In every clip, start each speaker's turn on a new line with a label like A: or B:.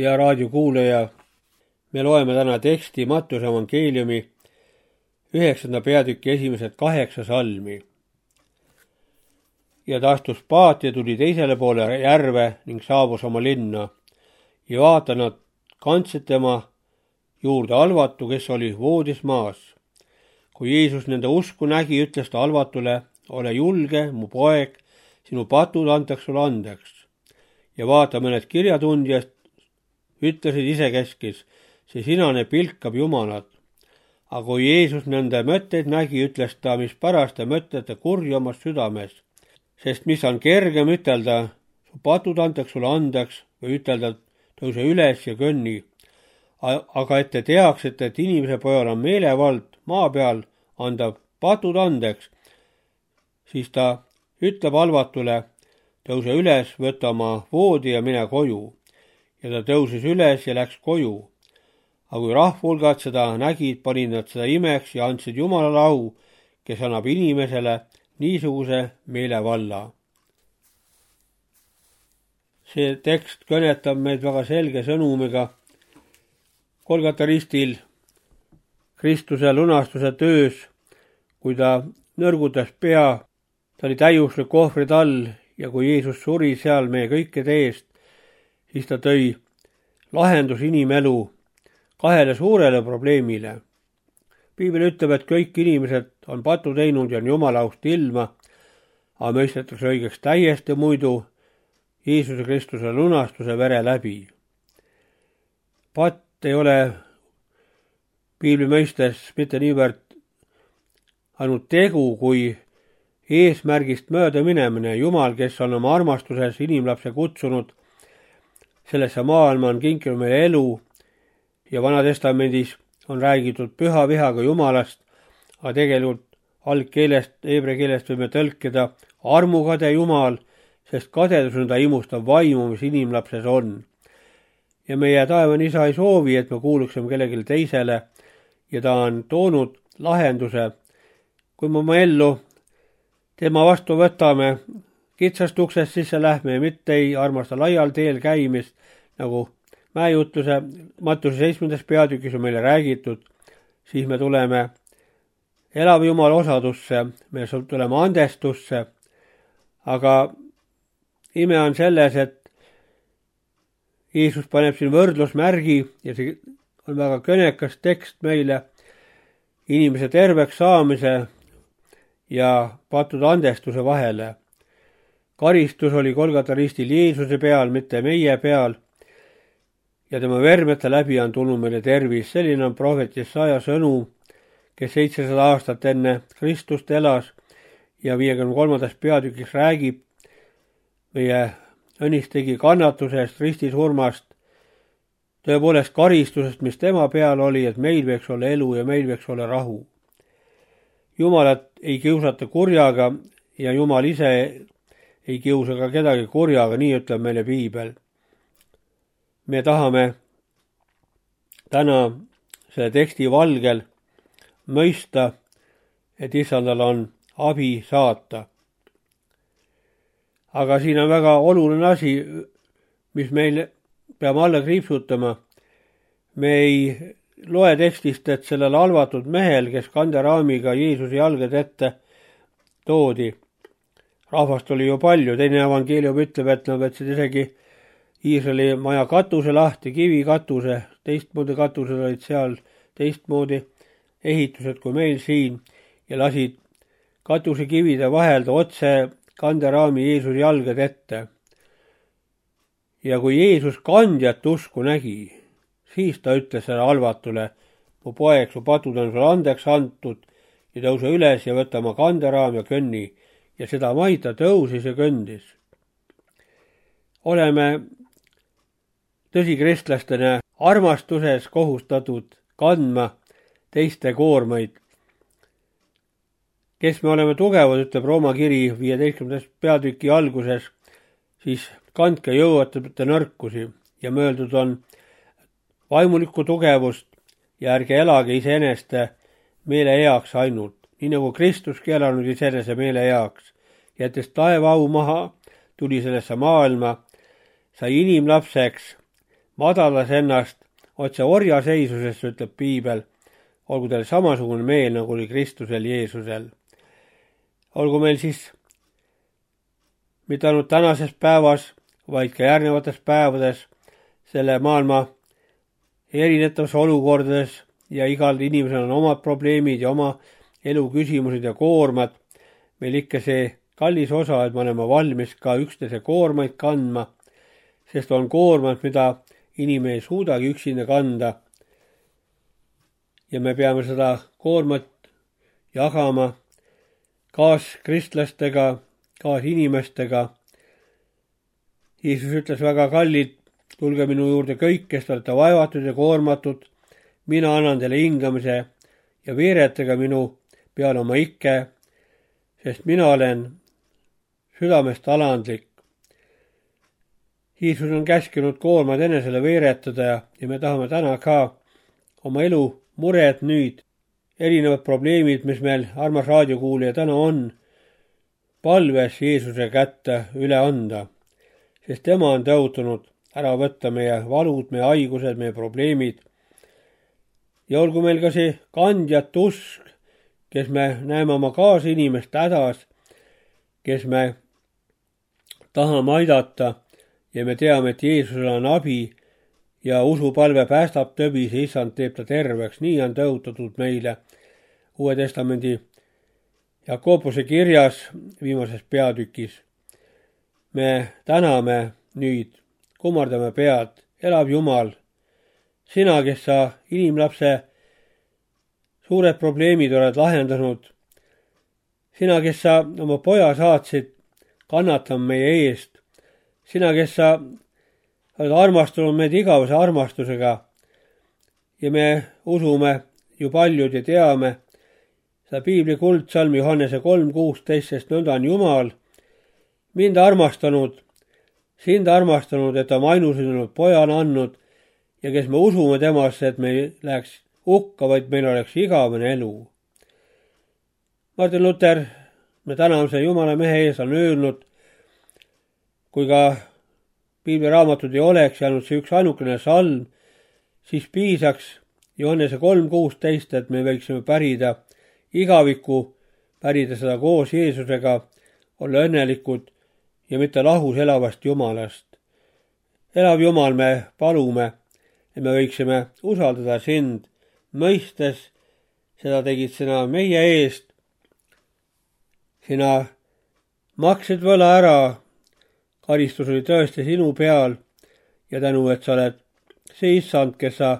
A: Hea raadiokuulaja, me loeme täna teksti Mattuse evangeeliumi 9. peatüki esimesed 8 salmi. Ja ta astus paati ja tuli teisele poole järve ning saabus oma linna. Ja vaata, nad kandsid tema juurde halvatu, kes oli voodis maas. Kui Jeesus nende usku nägi, ütles ta halvatule: ole julge, mu poeg, sinu patud antaks sulle andeks. Ja vaata, mõned kirjatundjad ütlesid isekeskis: see sinane pilkab Jumalat. Aga kui Jeesus nende mõtteid nägi, ütles ta: mispärast te mõtlete kurja omas südames, sest mis on kergem ütelda: su patud antaks sulle andeks, või ütelda: tõuse üles ja kõnni. Aga et te teaksite, et inimese pojal on meelevald maa peal anda patud andeks, siis ta ütleb halvatule: tõuse üles, võta oma voodi ja mine koju. Ja ta tõusis üles ja läks koju. Aga kui rahvahulgad seda nägid, panid nad seda imeks ja andsid Jumalale au, kes annab inimesele niisuguse meelevalla. See tekst kõnetab meid väga selge sõnumiga Golgata ristil Kristuse lunastuse töös, kui ta nõrgutas pea, ta oli täiuslik ohvrid all ja kui Jeesus suri seal meie kõikide eest, siis ta tõi lahendus inimelu 2 suurele probleemile. Piibel ütleb, et kõik inimesed on patu teinud ja on Jumala aust ilma, aga mõistetakse õigeks täiesti muidu Jeesuse Kristuse lunastuse vere läbi. Patt ei ole piibli mõistes mitte niivõrd ainult tegu kui eesmärgist mööda minemine. Jumal, kes on oma armastuses inimlapse kutsunud sellesse maailma, on kinkinud meile elu ja Vana-testamendis on räägitud püha vihaga Jumalast, aga tegelikult algkeelest, heebrea keelest võime tõlkida armukade Jumal, sest kadedus on ta imustav vaimu, mis inimlapses on. Ja meie taevane isa ei soovi, et me kuuluksime kellelegi teisele ja ta on toonud lahenduse. Kui me oma ellu tema vastu võtame, kitsast uksest sisse lähme ja mitte ei armasta laial teel käimist, nagu mäejutluse Mattuse 7. peatükis on meile räägitud, siis me tuleme elava Jumala osadusse, me tuleme andestusse, aga ime on selles, et Jeesus paneb siin võrdlusmärgi ja see on väga kõnekas tekst meile inimese terveks saamise ja pattude andestuse vahele. Karistus oli Golgata ristil Jeesuse peal, mitte meie peal, ja tema vermete läbi on tulnud meile tervis. Selline on prohvet Jesaja sõnum, kes 700 aastat enne Kristust elas ja 53. peatükis räägib meie õnnist tegi kannatusest, ristisurmast, tõepoolest karistusest, mis tema peal oli, et meil võiks olla elu ja meil võiks olla rahu. Jumalat ei kiusata kurjaga ja Jumal ise ei kiusa ka kedagi kurjaga, nii ütleb meile piibel. Me tahame täna selle teksti valgel mõista, et issandal on abi saata. Aga siin on väga oluline asi, mis meil peame alla kriipsutama. Me ei loe tekstist, et sellel halvatud mehel, kes kanderaamiga Jeesuse jalgade ette toodi, rahvast oli ju palju. Teine evangeelium ütleb, et nad võtsid isegi Iisraeli maja katuse lahti, kivikatuse, teistmoodi katused olid seal, teistmoodi ehitused kui meil siin ja lasid katusekivide vahelda otse kanderaami Jeesuse jalgade ette. Ja kui Jeesus kandjat usku nägi, siis ta ütles selle halvatule: mu poeg, su patud on sulle andeks antud ja tõuse üles ja võta oma kanderaam ja kõnni. Ja seda maid ta tõusis ja kõndis. Oleme tõsikristlastena armastuses kohustatud kandma teiste koormaid. Kes me oleme tugevad, ütleb Rooma kiri 15. peatüki alguses, siis kandke jõuetute nõrkusi ja mõeldud on vaimulikku tugevust ja ärge elage iseeneste meele heaks ainult, nii nagu Kristuski elanud iseenese meele heaks. Jättes taeva au maha, tuli sellesse maailma, sai inimlapseks, madalas ennast otse orjaseisusesse, ütleb piibel, olgu teil samasugune meel, nagu oli Kristusel Jeesusel. Olgu meil siis mitte ainult tänases päevas, vaid ka järgnevates päevades selle maailma erinevates olukordades ja igal inimesel on omad probleemid ja oma elu küsimused ja koormad. Meil ikka see kallis osa, et me oleme valmis ka üksteise koormaid kandma, sest on koormad, mida inimene ei suudagi üksinda kanda. Ja me peame seda koormat jagama kaaskristlastega, kaasinimestega. Jeesus ütles, väga kallid, tulge minu juurde kõik, kes te olete vaevatud ja koormatud, mina annan teile hingamise ja veeretage minu peale oma ikke, sest mina olen südamest alandlik. Jeesus on käskinud koormad enesele veeretada ja me tahame täna ka oma elu mured nüüd, erinevad probleemid, mis meil, armas raadiokuulija, täna on, palves Jeesuse kätte üle anda, sest tema on tõotunud ära võtta meie valud, meie haigused, meie probleemid. Ja olgu meil ka see kandjat usk, kes me näeme oma kaasinimest hädas, kes me tahame aidata ja me teame, et Jeesusel on abi ja usupalve päästab tõbise, issand teeb ta terveks. Nii on tõotatud meile Uue Testamendi Jakobuse kirjas viimases peatükis. Me täname nüüd, kummardame pead, elav Jumal, sina, kes sa inimlapse suured probleemid oled lahendanud, sina, kes sa oma poja saatsid kannatama meie eest, sina, kes sa oled armastunud meid igavese armastusega ja me usume ju paljud ja teame seda piibli kuldsalmi Johannese 3:16, sest nõnda on Jumal mind armastanud, sind armastanud, et oma ainusündinud poja on andnud ja kes me usume temasse, et me ei läheks hukka, vaid meil oleks igavene elu. Martin Luther, me täname Jumala mehe ees, on öelnud, kui ka piibliraamatud ei oleks jäänud see üks ainukene salm, siis piisaks Johannese 3:16, et me võiksime pärida igavikku, pärida seda koos Jeesusega, olla õnnelikud ja mitte lahus elavast Jumalast. Elav Jumal, me palume, et me võiksime usaldada sind, mõistes, seda tegid sina meie eest. Sina maksid võla ära, karistus oli tõesti sinu peal ja tänu, et sa oled see issand, kes sa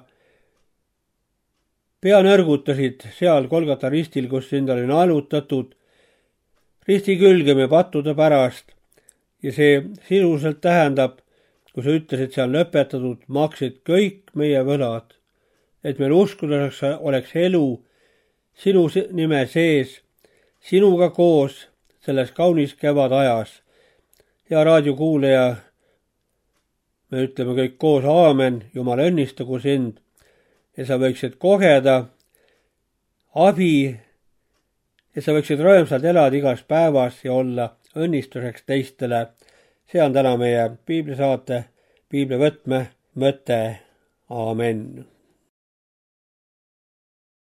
A: pea nõrgutasid seal Golgata ristil, kus sind oli naelutatud, risti külge me pattude pärast. Ja see sisuliselt tähendab, kui sa ütlesid, see on lõpetatud, maksid kõik meie võlad, et meil uskudeks oleks elu sinu nime sees, sinuga koos selles kaunis kevadajas. Hea raadiokuulaja, me ütleme kõik koos aamen, Jumal õnnistagu sind ja sa võiksid kogeda abi ja sa võiksid rõõmsalt elada igas päevas ja olla õnnistuseks teistele. See on täna meie piiblisaate, piiblivõtme mõte. Aamen.